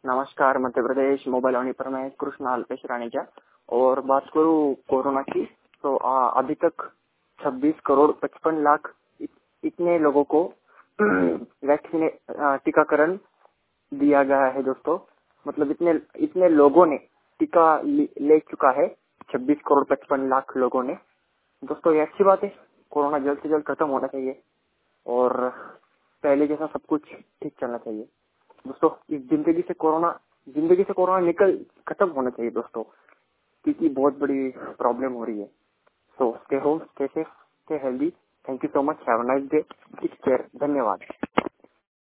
नमस्कार मध्य प्रदेश मोबाइल वाणी पर मैं कृष्ण अल्पेश राणेजा और बात करूँ कोरोना की तो अभी तक 26 करोड़ 55 लाख इतने लोगों को वैक्सीन टीकाकरण दिया गया है दोस्तों। मतलब इतने लोगों ने टीका ले चुका है, 26 करोड़ 55 लाख लोगों ने। दोस्तों ये अच्छी बात है, कोरोना जल्द से जल्द खत्म होना चाहिए और पहले जैसा सब कुछ ठीक चलना चाहिए दोस्तों। इस जिंदगी से कोरोना निकल खत्म होना चाहिए दोस्तों, क्योंकि बहुत बड़ी प्रॉब्लम हो रही है। So stay home, stay safe, stay healthy. Thank you so much, have a nice day, take care, धन्यवाद।